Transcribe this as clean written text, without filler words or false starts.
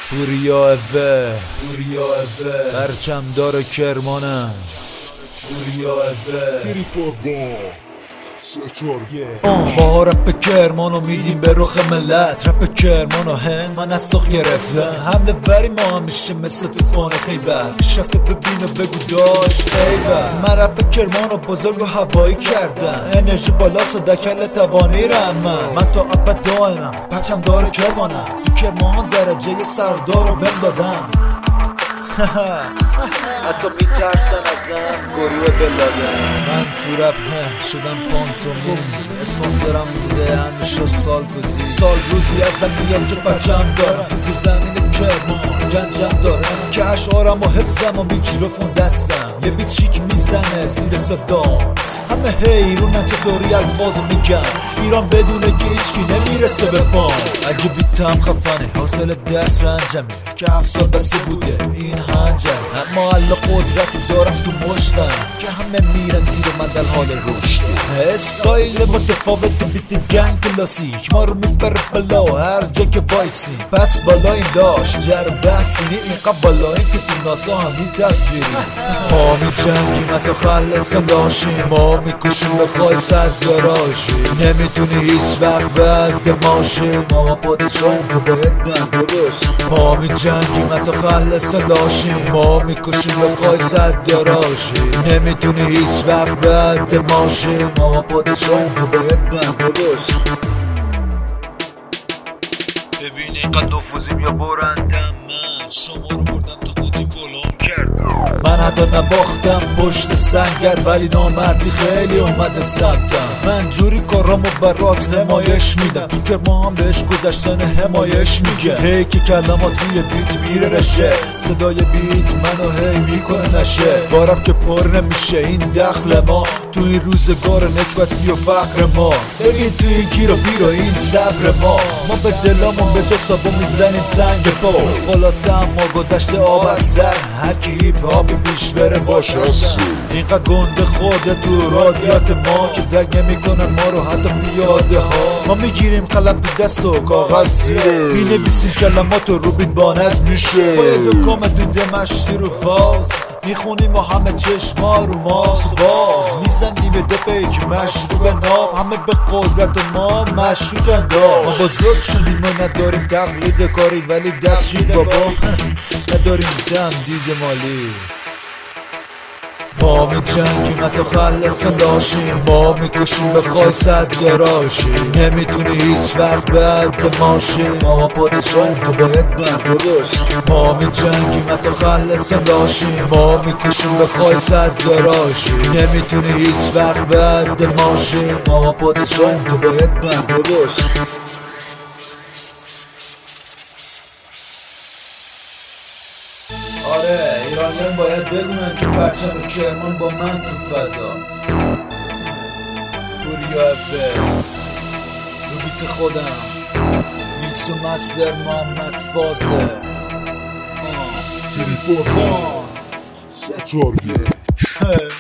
پوریا اوه پرچم دار کرمانم پوریا اوه تیری فاوان سچار ما رپ کرمانو میدیم به رخ ملت. رپ کرمانو من از تو گرفتم. حمله وری ما هم میشه مثل توفان خیبر. پیشرفته ببین و بگو داشت ایبر. من رپ کرمانو بزرگ و هوایی کردم. انرژی بالاست و دکل توانی رم. من تا ابد دائمم پرچم دار کرمانم. تو کرمان درجه سردار رو بهم دادم. حتی میترسن ازم گروه بلادن. من تو رپ شدم پانتومین. اسم سرم بوده همیشه سال روزی ازم میگن که پرچم دارم. تو زیر زمین کرمان گنجم دارم که اشعارم و حفظم و میکروفون دستم. یه بیت شیک میزنه زیر صدام. همه حیرونن چطوری الفاظو میگم. ایران بدونه که هیچکی نمیرسه به پام. اگه بیتم خفنه حاصل دست رنجمه که 7 سال بسه بوده این هنجم. اما الله قدرتی دارم تو مشتم که همه میرن زیر من در حال رشد. استایل متفاوت و بیت گنگ کلاسیک ما رو میبره بلا هر جا که وایسی. پس بالاییم داشت جر بحثینی اینقدر بالاییم که تو ناسا همین تصویری. ما میجنگیم حتی خلصم داشتیم. ما میکشیم بخوای صد گراشی. نمیتونی هیچ وقت بعد ماشی. ما پادشاهیم که باید بهره باشی. ما میجنگیم حتی خلصم داشتیم. ما میکشیم بخوای صد گراشی. نمیتونی هیچ وقت بعد ماشی. ما پادشاهیم که باید بهره باشی. ببین اینقدر نفوذیم یا برندم. من شما رو بردم تو خودی گلام کردم. من حتی نباختم پشت سنگر ولی نامردی خیلی اومده سمتم. من جوری کارامو برات نمایش میدم. تو که ما هم بهش گذشتن حمایش میگه. هی که کلمات روی بیت میره رشه. صدای بیت منو هی میکنه نشه. بارم که پر نمیشه این دخل ما. تو این روزگار نکبتی و فقر ما. ببین تو این گیر و بیر و این صبر ما به دلامون به تو سابو میزنیم سنگ پا. خلاصه اما گذشته آب از سر. هر کی هیپ هاپی پیش بره باشه. اینقدر گنده خورده تو رادیات ما که درک نمیکنن ما رو حتی پیاده ها. ما میگیریم قلم تو دست و کاغذ زیره. مینویسیم کلمات رو بیت بانز میشه. با یه دکام دوده مشتی رو فاز. میخونیم و همه چشما رو ماست و باز. میزنیم به دو پیک مشروب نام. همه به قدرت ما مشروطن داشت. ما بزرگ شدیم و نداریم تقلید کاری ولی دستشید بابا نداریم دم دید مالی. ما میجنگیم حتی خلصم داشتیم. ما میکشیم بخوای صد گراشی. نمیتونی هیچ وقت بعد ماشی. ما پادشاهیم تو باید بهره باشی. ما میجنگیم حتی خلصم داشتیم. ما میکشیم بخوای صد گراشی. نمیتونی هیچ وقت بعد ماشی. ما پادشاهیم تو باید بهره باشی. آره ایرانیان باید بدونن که پرچم کرمان با من تو فضاست. پوریا اوه رو بیت خودم. میکس و مستر محمد فازه. تیری فاوان سچار